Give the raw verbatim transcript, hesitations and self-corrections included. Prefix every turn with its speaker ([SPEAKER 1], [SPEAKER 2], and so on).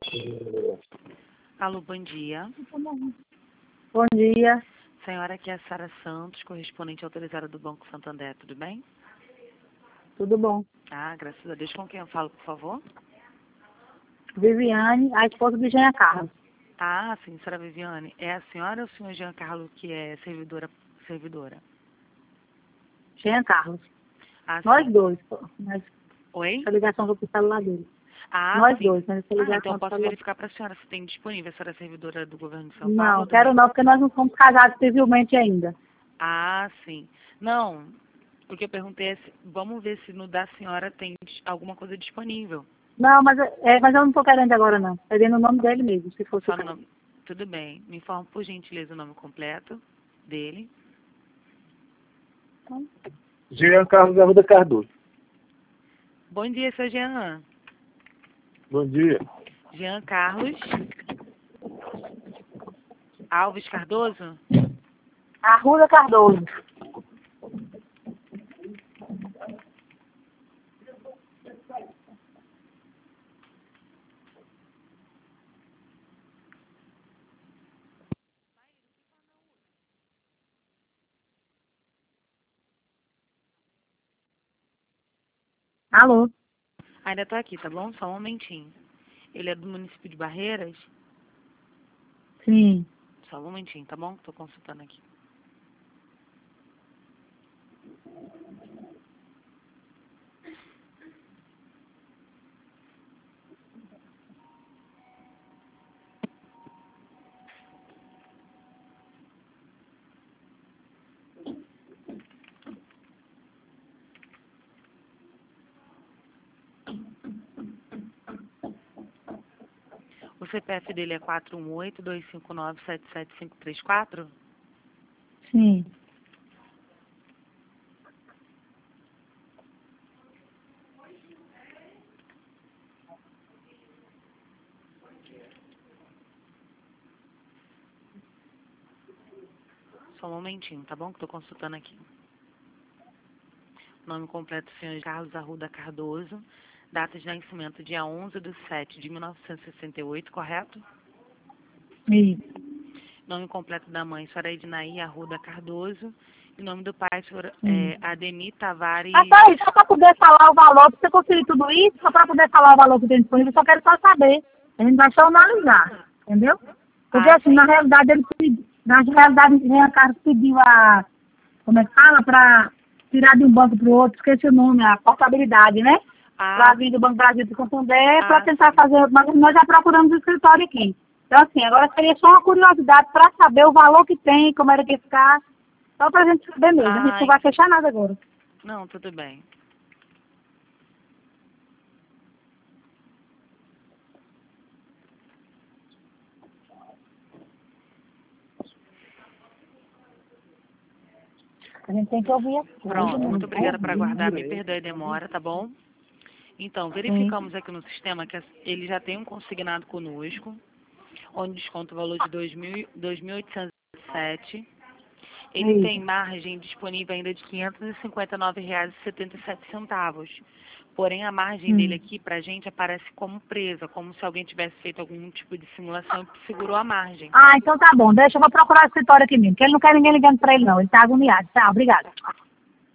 [SPEAKER 1] Alô, bom dia.
[SPEAKER 2] Bom dia.
[SPEAKER 1] Senhora, aqui é a Sara Santos, correspondente autorizada do Banco Santander, tudo bem?
[SPEAKER 2] Tudo bom?
[SPEAKER 1] Ah, graças a Deus. Com quem eu falo, por favor?
[SPEAKER 2] Viviane, a esposa de Jean Carlos.
[SPEAKER 1] Ah, sim, senhora Viviane. É a senhora ou o senhor Jean Carlos que é servidora? servidora?
[SPEAKER 2] Jean Carlos.
[SPEAKER 1] Ah,
[SPEAKER 2] Nós
[SPEAKER 1] sim.
[SPEAKER 2] dois, pô. Mas
[SPEAKER 1] Oi?
[SPEAKER 2] a ligação foi pro celular dele.
[SPEAKER 1] Ah,
[SPEAKER 2] Nós
[SPEAKER 1] sim.
[SPEAKER 2] dois, mas essa
[SPEAKER 1] Ah,
[SPEAKER 2] ligação
[SPEAKER 1] então eu
[SPEAKER 2] pro
[SPEAKER 1] posso
[SPEAKER 2] celular.
[SPEAKER 1] verificar para a senhora se tem disponível. A senhora é servidora do governo de São Paulo?
[SPEAKER 2] Não,
[SPEAKER 1] ou do
[SPEAKER 2] quero não, porque nós não somos casados civilmente ainda.
[SPEAKER 1] Ah, sim. Não, o que eu perguntei é se, vamos ver se no da senhora tem alguma coisa disponível.
[SPEAKER 2] Não, mas, é, mas eu não tô querendo agora, não. Querendo o nome dele mesmo, se fosse
[SPEAKER 1] Só
[SPEAKER 2] o
[SPEAKER 1] no
[SPEAKER 2] caso.
[SPEAKER 1] nome. Tudo bem. Me informa, por gentileza, o nome completo dele.
[SPEAKER 2] Então,
[SPEAKER 3] Jean Carlos Arruda Cardoso.
[SPEAKER 1] Bom dia, seu Jean.
[SPEAKER 3] Bom dia.
[SPEAKER 1] Jean Carlos Alves Cardoso?
[SPEAKER 2] Arruda Cardoso. Alô?
[SPEAKER 1] Ainda tô aqui, tá bom? Só um momentinho. Ele é do município de Barreiras?
[SPEAKER 2] Sim.
[SPEAKER 1] Só um momentinho, tá bom? Tô consultando aqui. O C P F dele é quatro um oito, dois cinco nove, sete sete cinco três quatro?
[SPEAKER 2] Sim.
[SPEAKER 1] Só um momentinho, tá bom? Que tô consultando aqui. Nome completo, senhor Carlos Arruda Cardoso. Data de nascimento, dia onze de sete de mil novecentos e sessenta e oito, correto?
[SPEAKER 2] Sim.
[SPEAKER 1] Nome completo da mãe, senhora Ednaí Arruda Cardoso. E nome do pai, senhor
[SPEAKER 2] Sim.
[SPEAKER 1] é, Ademir Tavares.
[SPEAKER 2] Ah, tá aí, só para poder falar o valor, pra você conferir tudo isso, só para poder falar o valor que tem disponível, eu só quero só saber. A gente vai só analisar, entendeu? Porque
[SPEAKER 1] Ah,
[SPEAKER 2] assim, na realidade, ele pediu, na realidade, o Jean Carlos pediu a, como é que fala, para tirar de um banco para o outro, esqueci o nome, a portabilidade, né? Para
[SPEAKER 1] ah,
[SPEAKER 2] vir do Banco Brasil para Santander, para
[SPEAKER 1] ah,
[SPEAKER 2] tentar fazer, mas nós já procuramos o escritório aqui. Então assim, agora seria só uma curiosidade para saber o valor que tem, como era que ia ficar, só para a gente saber mesmo, a gente não
[SPEAKER 1] ai,
[SPEAKER 2] vai fechar nada agora.
[SPEAKER 1] não, tudo bem.
[SPEAKER 2] A gente tem que ouvir a
[SPEAKER 1] Pronto, muito obrigada por aguardar. Me
[SPEAKER 2] coisa.
[SPEAKER 1] perdoe a demora, tá bom? Então,
[SPEAKER 2] Sim.
[SPEAKER 1] verificamos aqui no sistema que ele já tem um consignado conosco, onde desconta o valor de dois mil e oitocentos e sete. Ele
[SPEAKER 2] Isso.
[SPEAKER 1] tem margem disponível ainda de quinhentos e cinquenta e nove reais e setenta e sete centavos. Porém, a margem dele
[SPEAKER 2] Hum.
[SPEAKER 1] aqui pra gente aparece como presa, como se alguém tivesse feito algum tipo de simulação e segurou a margem.
[SPEAKER 2] Ah, então tá bom, deixa eu vou procurar o escritório aqui mesmo, porque ele não quer ninguém ligando para ele não, ele tá agoniado. Tá, obrigada.